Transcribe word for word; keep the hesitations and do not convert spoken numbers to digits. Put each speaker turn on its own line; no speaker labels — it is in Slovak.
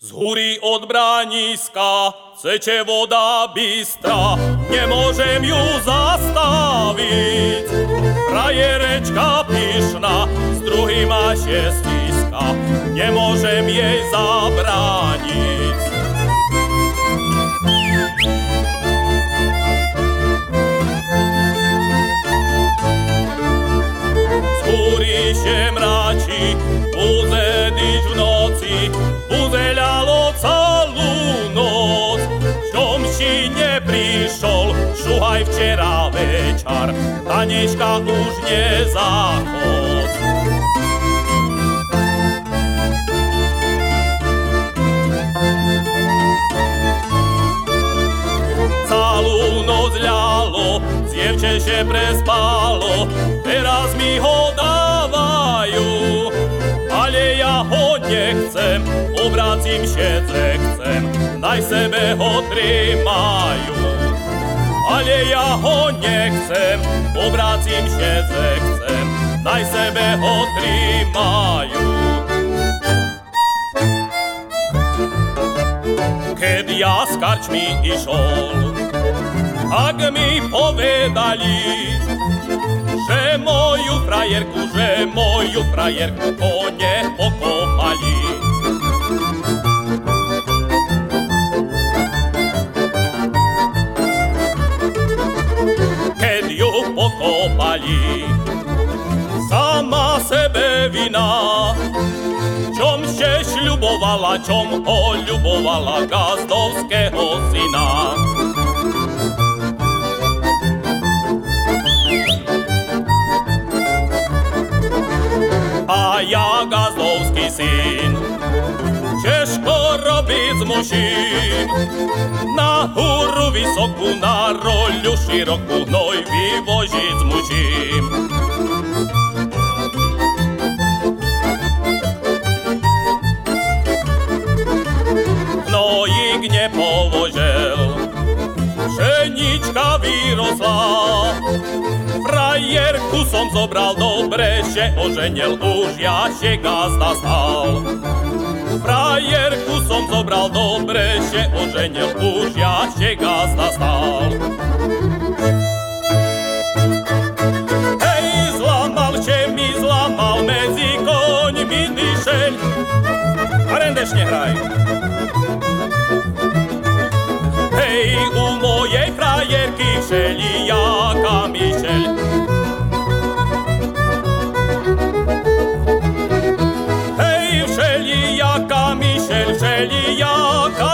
Z húry od brániska teče voda bystra, nemôžem ju zastaviť. Frajerečka pyšná, s druhým má šestiska, nemôžem jej zabrániť. Z húry še mračí, buze dyč v noci, buze ľalo celú noc. Štomši neprišol, šuhaj včera večer, Tanečka už nezachod. Celú noc ľalo, dievče še prespalo, teraz mi ho dávajú, ale ja ho nechcem, obracím všetce chcem, naj sebe ho trimajú. Ale ja ho nechcem, obracím všetce chcem, naj sebe ho trimajú. Keď ja s karčmi išol, tak mi povedali, že moju frajerku, že moju frajerku kone pokopali. Keď ju pokopali, sama sebe vina, čom še šľubovala, čom ho ľubovala gazdovského syna. A ja gazdovský syn, ťažko robiť s mužím, na húru vysokú, na roľu širokú, hnoj vyvožiť s mužím. Hnojík nepovožel, pšenička vyrosla, frajerku som zobral, dobre, že oženil, už ja še gazda stal. Frajerku som zobral, dobre, že oženil, už ja še gazda stal. Hej, zlamal, že mi zlamal medzi koňmi dyšeň. Arendeš nehraj. Hej, u mojej frajerky všelijaka myšeľ. Hej, všelijaka myšeľ, všelijaka